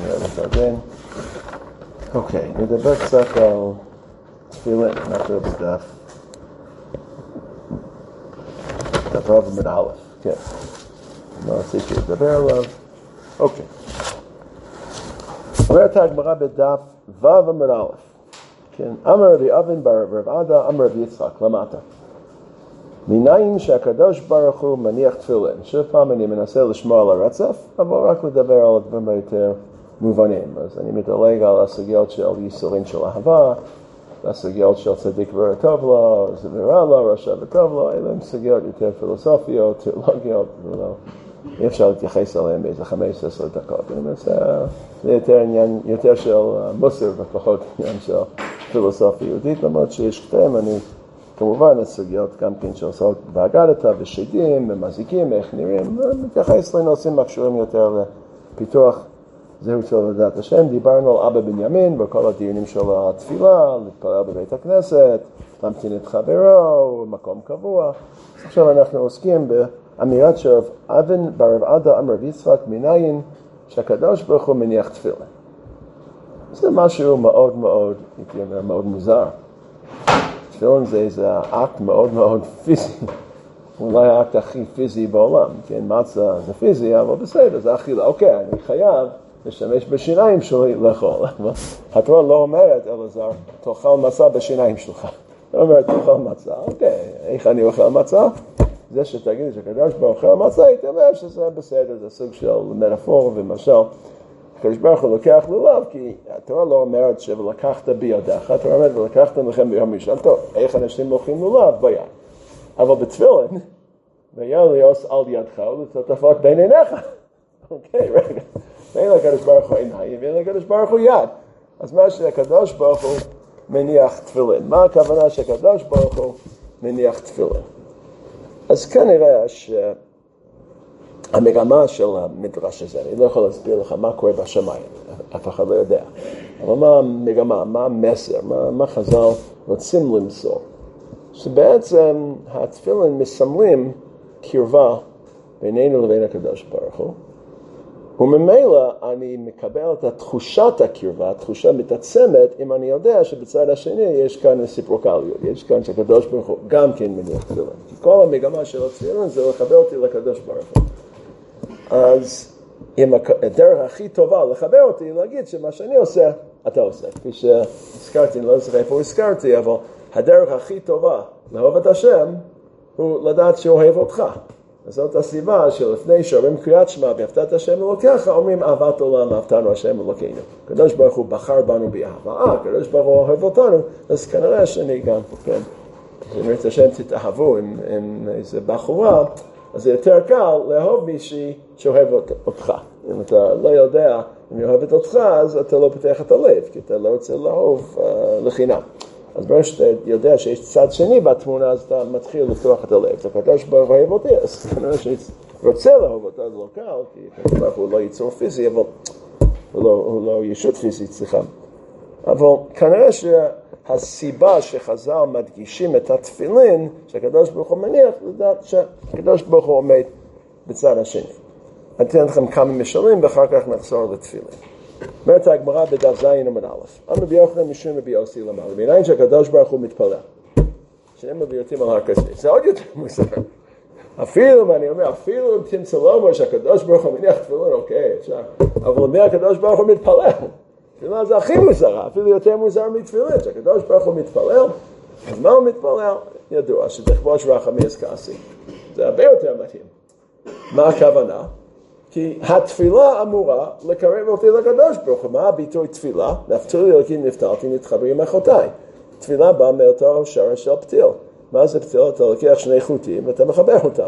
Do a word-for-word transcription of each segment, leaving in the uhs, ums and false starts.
מתארגן. אוקיי, נדבר קצת על תפילין, נקרא בדף. דף רב עמוד א', כן. מה עשיתי לדבר עליו? אוקיי. אומרת הגמרא בדף ו' עמוד א', כן, אמר רבי אבן בר רב עדה, אמר רבי יצחק, למטה. מניין שהקדוש ברוך הוא מניח תפילין. שוב פעם אני מנסה לשמוע על הרצף, אבל רק לדבר על הדברים היותר מובנים. אז אני מדלג על הסוגיות של ייסורים של אהבה, הסוגיות של צדיק ורע טוב לו, זה ורע לו, רשע וטוב לו, אלה הן סוגיות יותר פילוסופיות, תיאולוגיות, ולא, אי אפשר להתייחס עליהן באיזה חמש עשרה דקות. אני מנסה, זה יותר עניין, יותר של מוסר ופחות עניין של פילוסופיה יהודית, למרות שיש קטעים, אני כמובן הסוגיות גם כן שעושות בהגדתה ושדים ומזיקים, איך נראים, מתייחס לנושאים הקשורים יותר לפיתוח זהות של עבודת השם. דיברנו על אבא בנימין בכל הדיונים של התפילה, להתפלל בבית הכנסת, להמתין את חברו, מקום קבוע. עכשיו אנחנו עוסקים באמירת של אבן בר רב עדה אמר רבי יצחק, מניין שהקדוש ברוך הוא מניח תפילין. זה משהו מאוד מאוד, הייתי אומר, מאוד מוזר. תפילין זה איזה אקט מאוד מאוד פיזי, אולי האקט הכי פיזי בעולם, כן, מצה זה פיזי, אבל בסדר, זה אכילה. אוקיי, אני חייב לשמש בשיניים שלי לאכול. התורה לא אומרת, אלעזר, תאכל מצה בשיניים שלך. היא אומרת, תאכל מצה. אוקיי, איך אני אוכל מצה? זה שתגיד שקדוש ברוך הוא אוכל מצה, הייתי אומר שזה בסדר, זה סוג של מטאפור ומשל. הקדוש ברוך הוא לוקח לולב, כי התורה לא אומרת שלקחת בידך, התורה אומרת ולקחת לכם ביום ראשון. טוב, איך אנשים לוקחים לולב? ביד. אבל בתפילין, והיה ליוס על ידך ולטפות בין עיניך. אוקיי, רגע. ואין לקדוש ברוך הוא עיניים, ואין לקדוש ברוך הוא יד. אז מה שהקדוש ברוך הוא מניח תפילין? מה הכוונה שהקדוש ברוך הוא מניח תפילין? אז כנראה שהמגמה של המדרש הזה, אני לא יכול להסביר לך מה קורה בשמיים, אף אחד לא יודע. אבל מה המגמה, מה המסר, מה, מה חז"ל רוצים למסור? שבעצם התפילין מסמלים קרבה בינינו לבין הקדוש ברוך הוא, וממילא אני מקבל את תחושת הקרבה, התחושה מתעצמת אם אני יודע שבצד השני יש כאן רסיפרוקליות, יש כאן שהקדוש ברוך הוא גם כן מניח תפילין. כי כל המגמה של התפילין זה לחבר אותי לקדוש ברוך הוא. אז אם הדרך הכי טובה לחבר אותי, להגיד שמה שאני עושה, אתה עושה. כפי שהזכרתי, אני לא זוכר איפה הזכרתי, אבל הדרך הכי טובה לאהוב את השם הוא לדעת שהוא אוהב אותך. אז זאת הסיבה שלפני שאומרים קריאת שמע ואהבת את השם אלוקיך, אומרים אהבת עולם אהבתנו השם אלוקינו. הקדוש ברוך הוא בחר בנו באהבה, אה, הקדוש ברוך הוא אוהב אותנו, אז כנראה שאני גם, כן, אם את השם תתאהבו עם, עם איזה בחורה, אז זה יותר קל לאהוב מישהי שאוהב אותך. אם אתה לא יודע אם היא אוהבת אותך, אז אתה לא פותח את הלב, כי אתה לא רוצה לאהוב uh, לחינם. אז ברגע שאתה יודע שיש צד שני בתמונה, אז אתה מתחיל לפתוח את הלב. אתה הקדוש ברוך הוא אוהב אותי, אז כנראה שאני רוצה לאהוב אותה, זה לא קל, כי הקדוש ברוך הוא לא ייצור פיזי, אבל הוא לא, הוא לא ישות פיזית, סליחה. אבל כנראה שהסיבה שחז"ל מדגישים את התפילין, שהקדוש ברוך הוא מניח, לדעת שהקדוש ברוך הוא עומד בצד השני. אני אתן לכם כמה משלים, ואחר כך נחזור לתפילין. אומרת הגמרא בדף זין עמוד א', אמר רבי יוחנן משום רבי יוסי למעלה, מניין שהקדוש ברוך הוא מתפלל. שהם מביאותים על הר כסף, זה עוד יותר מוזר. אפילו, אני אומר, אפילו אם תמצא לומר שהקדוש ברוך הוא מניח תפילין, אוקיי, אפשר. אבל מי הקדוש ברוך הוא מתפלל? תפילה זה הכי מוזר, אפילו יותר מוזר מתפילין, שהקדוש ברוך הוא מתפלל, אז מה הוא מתפלל? ידוע, שתכבוש רחמי אסכסי. זה הרבה יותר מתאים. מה הכוונה? כי התפילה אמורה לקרב אותי לקדוש ברוך הוא. מה הביטוי תפילה? נפתולי אלוקים נפתלתי נתחבר עם אחותיי. תפילה באה מאותו שורש של פתיל. מה זה פתיל? אתה לוקח שני חוטים ואתה מחבר אותם.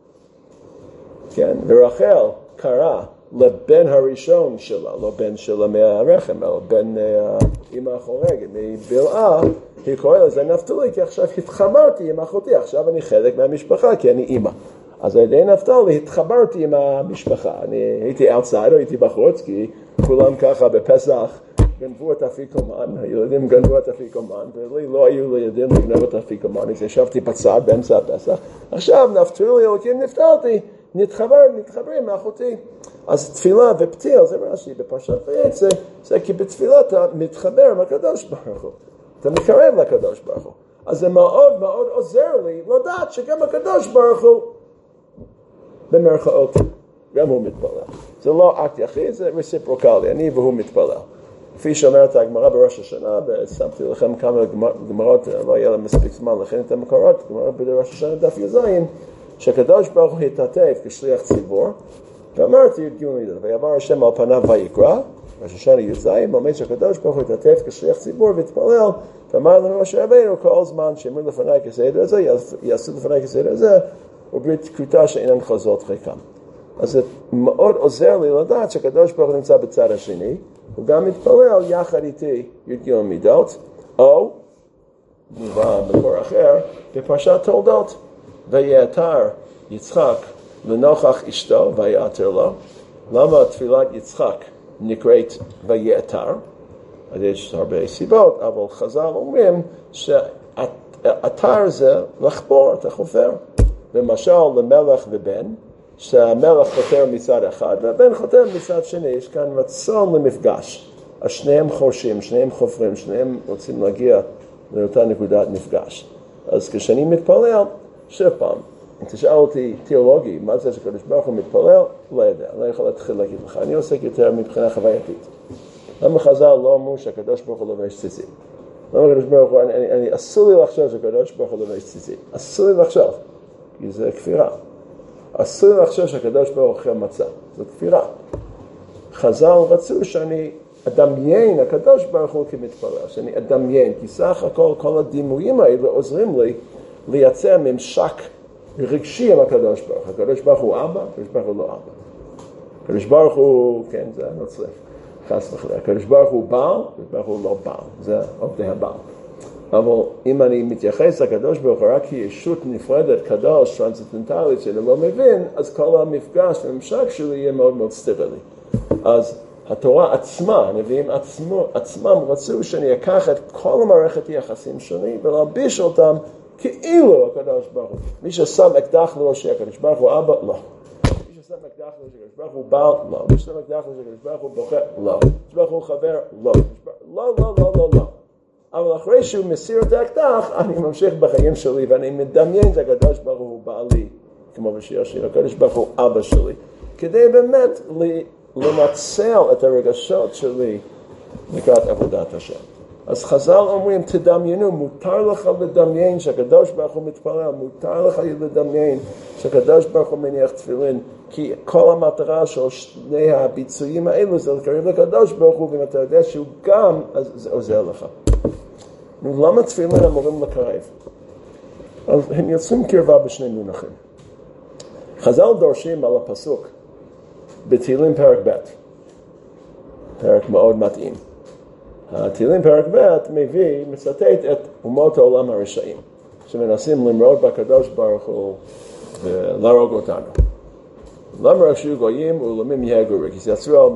כן, ורחל קרא לבן הראשון שלה, לא בן שלה מהרחם, אלא בן אמא החורגת, מבלעה, היא קוראה לזה נפתולי, כי עכשיו התחברתי עם אחותי, עכשיו אני חלק מהמשפחה, כי אני אמא. אז על ידי נפתלי התחברתי עם המשפחה. אני הייתי outside, הייתי בחוץ, כי כולם ככה בפסח גנבו את אפיקומן, הילדים גנבו את אפיקומן, ולי לא היו לידים לגנב את אפיקומן, אז ישבתי בצד באמצע הפסח. עכשיו נפתלי אלוקים נפתלתי, נתחבר, נתחברים מאחותי. אז תפילה ופתיל, זה רש"י בפרשת ויצא, זה כי בתפילה אתה מתחבר עם הקדוש ברוך הוא. אתה מתקרב לקדוש ברוך הוא. אז זה מאוד מאוד עוזר לי לדעת שגם הקדוש ברוך הוא במרכאות, גם הוא מתפלל. זה לא אקט יחיד, זה רסיפרוקלי, אני והוא מתפלל. כפי שאומרת הגמרא בראש השנה, ושמתי לכם כמה גמרות, לא יהיה להם מספיק זמן לכן את המקורות, גמרא בראש השנה דף יזין, שהקדוש ברוך הוא התעטף כשליח ציבור, ואמרתי י"ג מידות, ויעבר השם על פניו ויקרא, ראש השנה י"ז, אומר שהקדוש ברוך הוא התעטף כשליח ציבור והתפלל, ואמר לנו משה רבינו כל זמן שאמרו לפני כסדר הזה, יעשו לפני כסדר הזה, וברית כריתה שאינן חוזרות חיקם. אז זה מאוד עוזר לי לדעת שהקדוש ברוך הוא נמצא בצד השני, הוא גם מתפלל יחד איתי י"ג מידות, או מובא במקור אחר, בפרשת תולדות, ויעתר יצחק לנוכח אשתו ויעתר לו. למה תפילת יצחק נקראת ויעתר? אז יש הרבה סיבות, אבל חז"ל אומרים שעתר זה לחפור, אתה חופר. למשל למלך ובן, שהמלך חותר מצד אחד והבן חותר מצד שני, יש כאן רצון למפגש. אז שניהם חורשים, שניהם חופרים, שניהם רוצים להגיע לאותה נקודת מפגש. אז כשאני מתפלל, שוב פעם, אם תשאל אותי תיאולוגי, מה זה שקדוש ברוך הוא מתפלל? לא יודע, לא יכול להתחיל להגיד לך. אני עוסק יותר מבחינה חווייתית. למה חז"ל לא אמרו שהקדוש ברוך הוא לובש ציצית? למה הקדוש ברוך הוא, אני, אני, אני, אסור לי לחשוב שהקדוש ברוך הוא לובש ציצית. אסור לי לחשוב, כי זה כפירה. אסור לי לחשוב שהקדוש ברוך הוא אוכל מצה. זו כפירה. חז"ל רצו שאני אדמיין הקדוש ברוך הוא כמתפלל, שאני אדמיין, כי סך הכל כל הדימויים האלה עוזרים לי לייצר ממשק רגשי עם הקדוש ברוך הוא. הקדוש ברוך הוא אבא, הקדוש ברוך הוא לא אבא. הקדוש ברוך הוא, כן, זה הנוצרי. חס וחלילה. הקדוש ברוך הוא בעל, הקדוש ברוך הוא לא בעל. זה עובדי הבעל. אבל אם אני מתייחס לקדוש ברוך הוא רק כישות נפרדת, קדוש, טרנסצנדנטלית, שאני לא מבין, אז כל המפגש והממשק שלי יהיה מאוד מאוד סטרילי. אז התורה עצמה, הנביאים עצמו, עצמם רצו שאני אקח את כל המערכת היחסים שלי ולהלביש אותם כאילו הקדוש ברוך הוא. מי ששם אקדח לראשי הקדוש ברוך הוא אבא, לא. מי ששם אקדח לראשי הקדוש ברוך הוא בעל, לא. מי ששם אקדח לראשי הקדוש ברוך הוא בוכה, לא. הקדוש ברוך הוא חבר, לא. לא, לא, לא, לא, לא. אבל אחרי שהוא מסיר את האקדח, אני ממשיך בחיים שלי ואני מדמיין שהקדוש ברוך הוא בעלי, כמו בשיר השיר, הקדוש ברוך הוא אבא שלי. כדי באמת לנצל את הרגשות שלי לקראת עבודת השם. אז חז"ל אומרים, תדמיינו, מותר לך לדמיין שהקדוש ברוך הוא מתפלל, מותר לך לדמיין שהקדוש ברוך הוא מניח תפילין, כי כל המטרה של שני הביצועים האלו זה לקרב לקדוש ברוך הוא, ואם אתה יודע שהוא גם, אז זה עוזר לך. למה תפילין אמורים לקרב? אז הם יוצאים קרבה בשני מונחים. חז"ל דורשים על הפסוק בתהילים פרק ב', פרק מאוד מתאים. התהילים פרק ב' מביא, מצטט את אומות העולם הרשעים, שמנסים למרוד בקדוש ברוך הוא ולהרוג אותנו. למה רשעו גויים ולעמים יהגו ריק? יצרו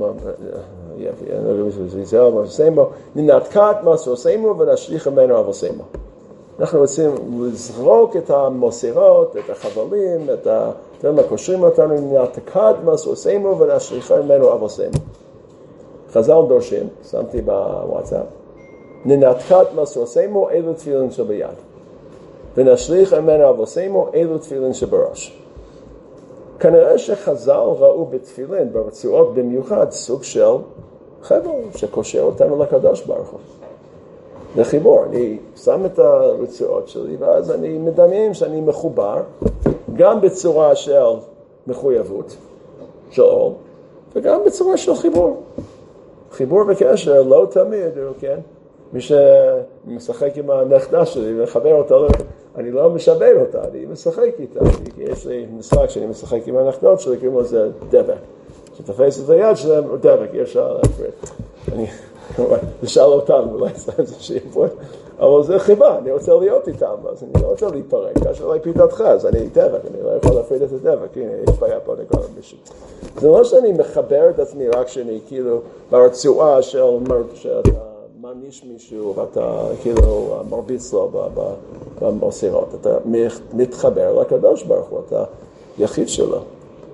על ננתקת מעשרותינו ונשליך ממנו עבודתנו. אנחנו רוצים לזרוק את המוסרות, את החבלים, את הדברים הקושרים אותנו, ננתקת מעשרותינו ונשליך ממנו עבודתנו. חז"ל דורשים, שמתי בוואטסאפ, ננתקת מעשרותינו אלו תפילין שביד, ונשליך ממנו עבודתנו אלו תפילין שבראש. כנראה שחז"ל ראו בתפילין, ברצועות במיוחד, סוג של חבל שקושר אותנו לקדוש ברוך הוא. זה חיבור, אני שם את הרצועות שלי, ואז אני מדמיין שאני מחובר, גם בצורה של מחויבות, של עול, וגם בצורה של חיבור. חיבור וקשר לא תמיד, כן? מי שמשחק עם הנכדה שלי וחבר אותה, אני לא משבר אותה, אני משחק איתה. יש לי משחק שאני משחק עם הנכדות שלי, קוראים לזה דבק. שתפס את היד שלהם, הוא דבק, יש אפשר להפריד. אני אשאל אותם, אולי זה שיפור. אבל זה חיבה, אני רוצה להיות איתם, אז אני לא רוצה להיפרק. כאשר אולי פיתתך, אז אני דבק, אני לא יכול להפריד את הדבק. הנה, יש בעיה פה נקרא למישהו. זה לא שאני מחבר את עצמי, רק שאני כאילו ברצועה של שאתה מעניש מישהו, ואתה כאילו מרביץ לו במסירות. אתה מתחבר לקדוש ברוך הוא, אתה יחיד שלו.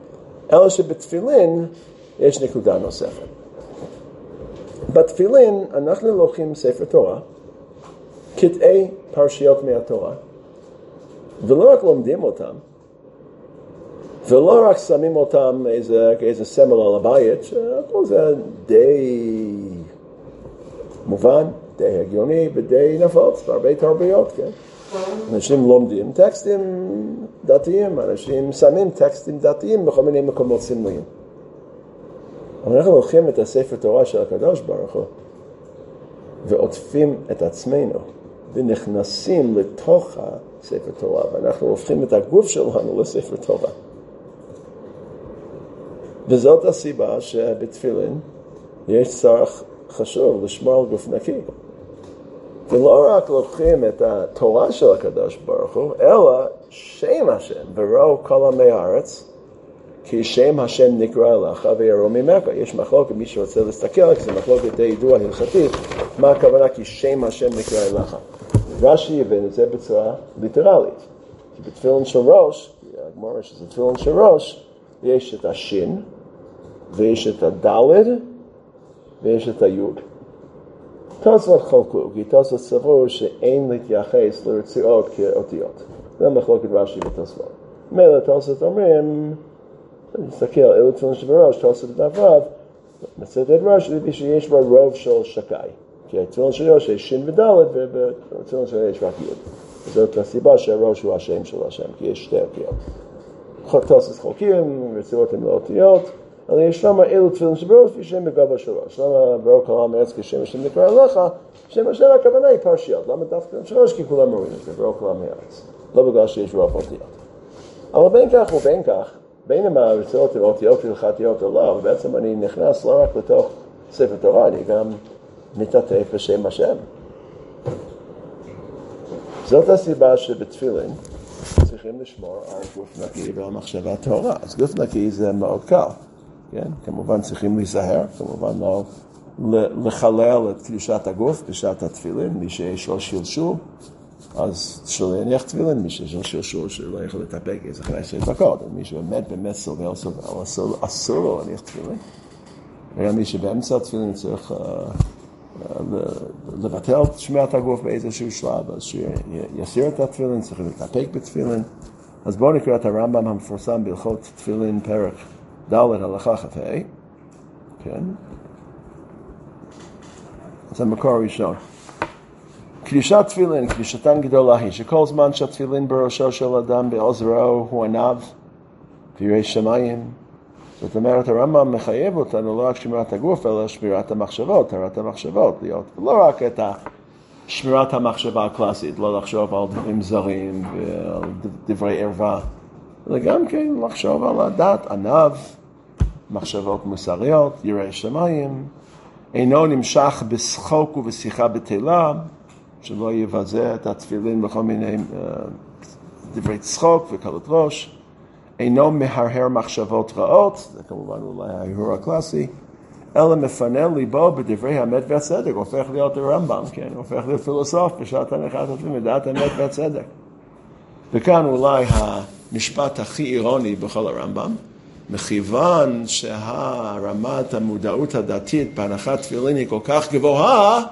אלא שבתפילין יש נקודה נוספת. בתפילין אנחנו לוקחים ספר תורה, קטעי פרשיות מהתורה, ולא רק לומדים אותם, ולא רק שמים אותם איזה, איזה סמל על הבית, שהכל זה די מובן, די הגיוני ודי נפוץ, בהרבה תרבויות, כן? אנשים לומדים טקסטים דתיים, אנשים שמים טקסטים דתיים בכל מיני מקומות סמליים. אבל אנחנו לוקחים את הספר תורה של הקדוש ברוך הוא, ועוטפים את עצמנו, ונכנסים לתוך הספר תורה, ואנחנו הופכים את הגוף שלנו לספר תורה. וזאת הסיבה שבתפילין יש צורך חשוב לשמור על גוף נקי. ולא רק לוקחים את התורה של הקדוש ברוך הוא, אלא שם השם, וראו כל עמי הארץ, כי שם השם נקרא לך ויראו ממך. יש מחלוקת, מי שרוצה להסתכל, כי זה מחלוקת די ידוע הלכתית, מה הכוונה כי שם השם נקרא לך. רש"י יבין את זה בצורה ליטרלית. כי בתפילין של ראש, הגמרא שזה תפילין של ראש, יש את השין, ויש את הדלת, ויש את היוד. תוספות חלקו, כי תוספות סבור שאין להתייחס לרצועות כאותיות. זה מחלוקת רש"י ותוספות. מילא תוספות אומרים, נסתכל, אלו תפילין שבראש, תוספות דבריו, מצטט רש"י שיש בה רוב של שקאי. כי התפילין של ראש יש שין ודלת, ובתפילין של ראש יש רק יוד. וזאת הסיבה שהראש הוא השם של השם, כי יש שתי אותיות. תוספות חלקים, רצועות הן לא אותיות, אבל יש למה אלו תפילין שבראש ושם בגובה של ראש. למה ברוך העולם ארץ כשם השם נקרא לך, שם השם הכוונה היא פרשיות. למה דווקא של ראש? כי כולם רואים את זה, ברוך העולם ארץ. לא בגלל שיש רוב אותיות. אבל בין כך ובין כך, בין אם הרצועות הן אותיות הלכתיות או לא, ובעצם אני נכנס לא רק לתוך ספר תורה, אני גם מתעטף בשם השם. זאת הסיבה שבתפילין צריכים לשמור על גוף נקי ועל מחשבה טהורה. אז גוף נקי זה מאוד קל. כן? כמובן צריכים להיזהר, כמובן לא לחלל את קדושת הגוף בשעת התפילין, מי שיש לו שלשול, אז שלא יניח תפילין, מי שיש לו שלשול שלא יכול לטפק איזה חמש דקות, מי שבאמת באמת סובל, סובל, אסור לו להניח תפילין. וגם מי שבאמצע התפילין צריך לבטל את שמיעת הגוף באיזשהו שלב, אז שיסיר את התפילין, צריך לטפק בתפילין. אז בואו נקרא את הרמב"ם המפורסם בהלכות תפילין פרק ד' הלכה כ"ה, כן? זה המקור הראשון. קדושת תפילין, קדושתן גדולה היא, שכל זמן שהתפילין בראשו של אדם בעוזרו הוא עניו, וירא שמיים. זאת אומרת, הרמב"ם מחייב אותנו לא רק שמירת הגוף, אלא שמירת המחשבות, טהרת המחשבות, להיות לא רק את שמירת המחשבה הקלאסית, לא לחשוב על דברים זרים ועל דברי ערווה, אלא גם כן לחשוב על הדת, עניו, מחשבות מוסריות, ירא שמיים, אינו נמשך בשחוק ובשיחה בתהילה, שלא יבזה את התפילין בכל מיני uh, דברי צחוק וקלות ראש, אינו מהרהר מחשבות רעות, זה כמובן אולי ההרהור הקלאסי, אלא מפנה ליבו בדברי האמת והצדק, הופך להיות הרמב"ם, כן, הופך להיות פילוסוף בשעת הנחת התפילין, מדעת האמת והצדק. וכאן אולי המשפט הכי אירוני בכל הרמב"ם, מכיוון שהרמת המודעות הדתית בהנחת תפילין היא כל כך גבוהה,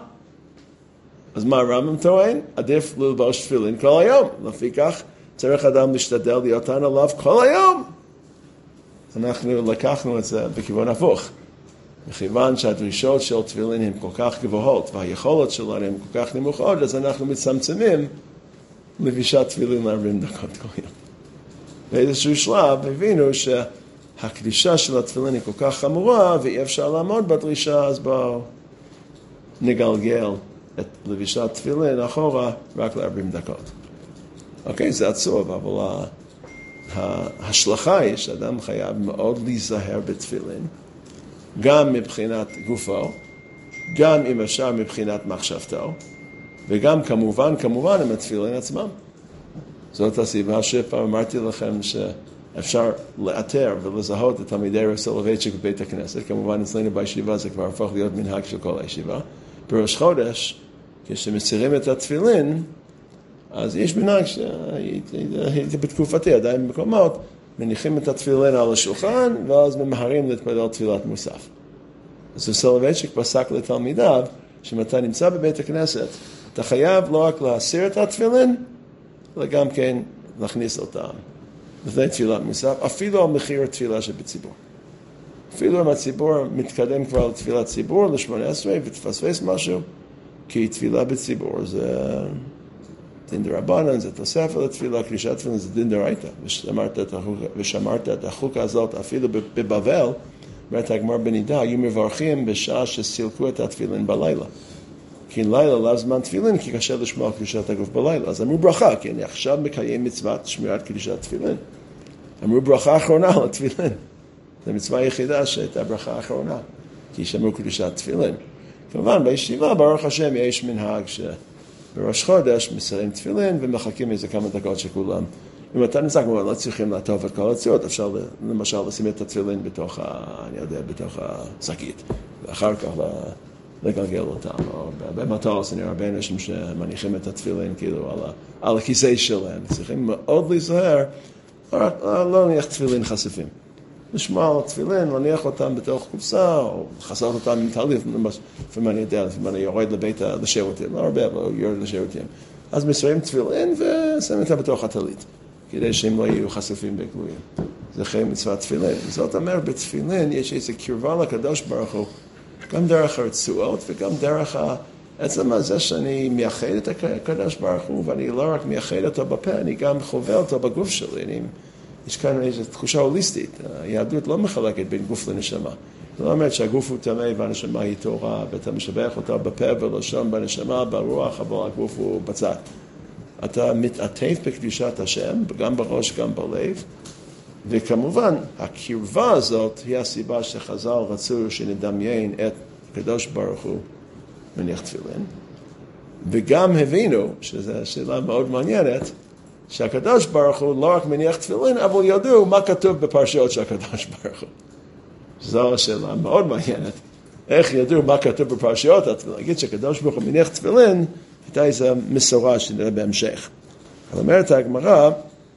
אז מה הרמב"ם טוען? עדיף ללבוש תפילין כל היום. לפיכך צריך אדם להשתדל להיות עליו כל היום. אנחנו לקחנו את זה בכיוון הפוך. מכיוון שהדרישות של תפילין הן כל כך גבוהות, והיכולת שלנו הן כל כך נמוכות, אז אנחנו מצמצמים לבישת תפילין ל-ארבעים דקות כל יום. באיזשהו שלב הבינו שהקדישה של התפילין היא כל כך חמורה, ואי אפשר לעמוד בדרישה, אז בואו נגלגל את לבישת תפילין אחורה רק ל-ארבעים דקות. אוקיי, זה עצוב, אבל ההשלכה היא שאדם חייב מאוד להיזהר בתפילין, גם מבחינת גופו, גם אם אפשר מבחינת מחשבתו, וגם כמובן, כמובן עם התפילין עצמם. זאת הסיבה שפעם אמרתי לכם שאפשר לאתר ולזהות את תלמידי רב סולובייצ'יק בבית הכנסת. כמובן אצלנו בישיבה זה כבר הפך להיות מנהג של כל הישיבה. בראש חודש, כשמסירים את התפילין, אז יש מנהג שהייתי בתקופתי עדיין במקומות, מניחים את התפילין על השולחן, ואז ממהרים להתפלל תפילת מוסף. אז סולובייצ'יק פסק לתלמידיו, שאם אתה נמצא בבית הכנסת, אתה חייב לא רק להסיר את התפילין, אלא גם כן להכניס אותם לפני תפילת מוסף, אפילו על מחיר התפילה שבציבור. אפילו אם הציבור מתקדם כבר לתפילת ציבור, ל-שמונה עשרה, ותפספס משהו, כי תפילה בציבור זה דין דרבנן, זה תוספת לתפילה, קדישת תפילין זה דין דרייתא, ושמרת את החוקה, ושמרת את החוקה הזאת אפילו בבבל, אומרת הגמרא בנידה, היו מברכים בשעה שסילקו את התפילין בלילה. כי לילה לאו זמן תפילין, כי קשה לשמוע קדישת הגוף בלילה. אז אמרו ברכה, כי אני עכשיו מקיים מצוות שמירת קדישת תפילין. אמרו ברכה אחרונה על התפילין. זו מצווה היחידה שהייתה ברכה האחרונה, כי שמרו קדישת תפילין. כמובן, בישיבה, ברוך השם, יש מנהג שבראש חודש מסיימים תפילין ומחכים איזה כמה דקות שכולם. אם אתה נמצא, כמובן, לא צריכים לעטוף את כל הצירות, אפשר למשל לשים את התפילין בתוך, אני יודע, בתוך השקית, ואחר כך לגלגל אותם, או במטוס, אני הרבה אנשים שמניחים את התפילין כאילו על, על הכיסא שלהם, צריכים מאוד להיזהר, לא להניח תפילין חשופים. לשמוע על תפילין, להניח אותם בתוך קופסה, או לחסות אותם עם תהליך, לפעמים אני יודע, לפעמים אני יורד לבית לשירותים, לא הרבה, אבל יורד לשירותים. אז מסיימים תפילין ושמים אותם בתוך הטלית, כדי שהם לא יהיו חשופים בגלויים. זה חי מצוות תפילין. זאת אומרת, בתפילין יש איזו קרבה לקדוש ברוך הוא, גם דרך הרצועות וגם דרך עצם הזה שאני מייחד את הקדוש ברוך הוא, ואני לא רק מייחד אותו בפה, אני גם חווה אותו בגוף שלי. אני, יש כאן איזו תחושה הוליסטית. היהדות לא מחלקת בין גוף לנשמה. זאת אומרת שהגוף הוא טמא והנשמה היא תורה, ואתה משבח אותה בפה ולשון, בנשמה, ברוח, אבל הגוף הוא בצד. אתה מתעטף בקדושת השם, גם בראש, גם בלב, וכמובן, הקרבה הזאת היא הסיבה שחז"ל רצו שנדמיין את הקדוש ברוך הוא מניח תפילין, וגם הבינו, שזו שאלה מאוד מעניינת, שהקדוש ברוך הוא לא רק מניח תפילין, אבל ידעו מה כתוב בפרשיות של הקדוש ברוך הוא. זו השאלה מאוד מעניינת. איך ידעו מה כתוב בפרשיות התפילין? להגיד שהקדוש ברוך הוא מניח תפילין, הייתה איזו מסורה שנראה בהמשך. אבל אומרת הגמרא,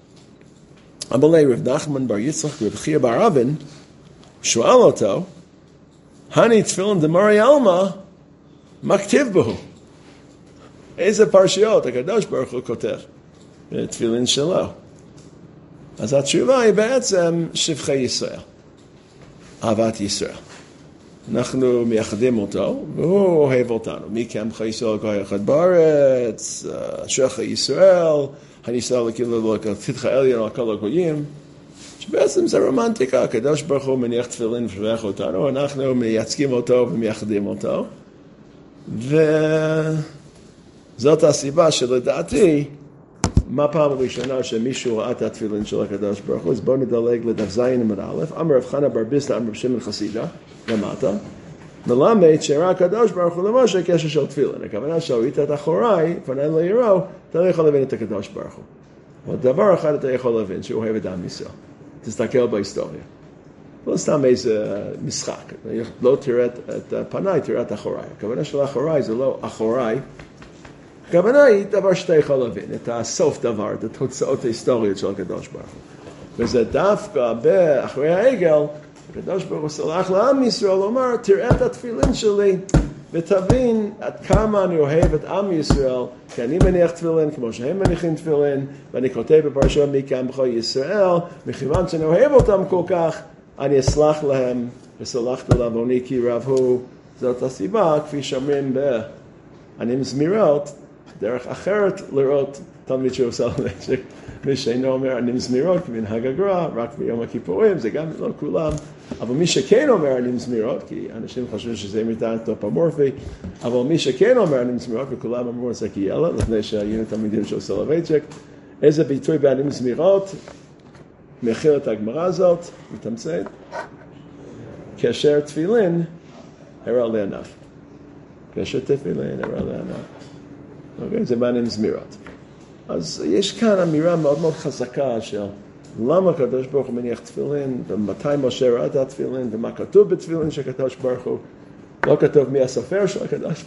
אמר רב נחמן בר יצחק רב חייא בר אבן, שואל אותו, הני תפילין דמרי עלמא, מה כתיב בו? איזה פרשיות הקדוש ברוך הוא כותב בתפילין שלו? אז התשובה היא בעצם שבחי ישראל, אהבת ישראל. אנחנו מייחדים אותו, והוא אוהב אותנו. מי כעמך ישראל כל אחד בארץ, אשריך ישראל, הניסה לכאילו תתך עליון על כל הגויים, שבעצם זה רומנטיקה, הקדוש ברוך הוא מניח תפילין ושולח אותנו, אנחנו מייצגים אותו ומייחדים אותו, וזאת הסיבה שלדעתי, מה פעם ראשונה שמישהו ראה את התפילין של הקדוש ברוך הוא, אז בואו נדלג לדף זין עמוד א', אמר רב חנא בר ביסטה, אמר רב שמעון חסידה, למטה, מלמד שראה הקדוש ברוך הוא למשה קשר של תפילין. הכוונה שראית את אחוריי, פני לא יראו, אתה לא יכול להבין את הקדוש ברוך הוא. אבל דבר אחד אתה יכול להבין, שהוא אוהב את עם ישראל. תסתכל בהיסטוריה. לא סתם איזה משחק. לא תראה את פניי, תראה את אחוריי. הכוונה של אחוריי זה לא אחוריי. הכוונה היא דבר שאתה יכול להבין, את הסוף דבר, את התוצאות ההיסטוריות של הקדוש ברוך הוא. וזה דווקא באחרי העגל, הקדוש ברוך הוא סלח לעם ישראל, הוא אומר, תראה את התפילין שלי, ותבין עד כמה אני אוהב את עם ישראל, כי אני מניח תפילין כמו שהם מניחים תפילין, ואני כותב בפרשה מי כעמך ישראל, מכיוון שאני אוהב אותם כל כך, אני אסלח להם, וסלחת לעווני כי רב הוא. זאת הסיבה, כפי שאומרים אני מזמירות, דרך אחרת לראות תלמיד שעושה למשק, מי שאינו אומר אני מזמירות כמנהג הגר"א, רק ביום הכיפורים, זה גם לא כולם, אבל מי שכן אומר אני מזמירות, כי אנשים חושבים שזה מידה אנתרופומורפי, אבל מי שכן אומר אני מזמירות, וכולם אמרו את זה כילד, לפני שהיינו תלמידים של סולובייצ'יק, איזה ביטוי באני מזמירות, מכיל את הגמרא הזאת, מתמצאת, כאשר תפילין, הראה לעיניו. כאשר תפילין, הראה לעיניו. אוקיי? זה באני מזמירות. אז יש כאן אמירה מאוד מאוד חזקה של למה הקדוש ברוך הוא מניח תפילין, ומתי משה ראה את התפילין, ומה כתוב בתפילין של הקדוש ברוך הוא. לא כתוב מי הסופר של הקדוש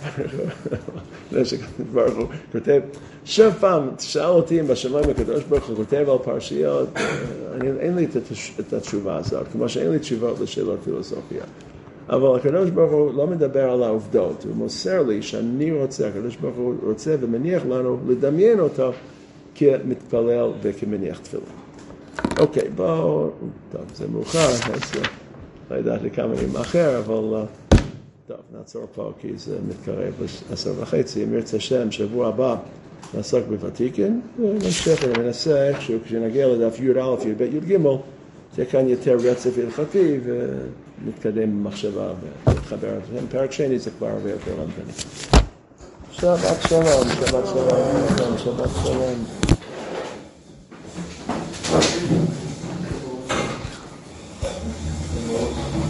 ברוך הוא, כותב, שוב פעם, תשאל אותי אם בשמיים הקדוש ברוך הוא כותב על פרשיות, אין לי את התשובה הזאת, כמו שאין לי תשובות לשאלות פילוסופיה. אבל הקדוש ברוך הוא לא מדבר על העובדות, הוא מוסר לי שאני רוצה, הקדוש ברוך הוא רוצה ומניח לנו לדמיין אותו כמתפלל וכמניח תפילה. אוקיי, בואו, טוב, זה מאוחר, לא ידעתי כמה ימים אחר, אבל טוב, נעצור פה כי זה מתקרב לעשר וחצי, אם ירצה שם, שבוע הבא נעסוק בוותיקין, ונמשיך וננסה איכשהו, כשנגיע לדף י' א', י' ב', י' ג', תהיה כאן יותר רצף הלכתי ונתקדם במחשבה ונתחבר את זה. פרק שני זה כבר הרבה יותר למדני. שבת שלום, שבת שלום, שבת שלום.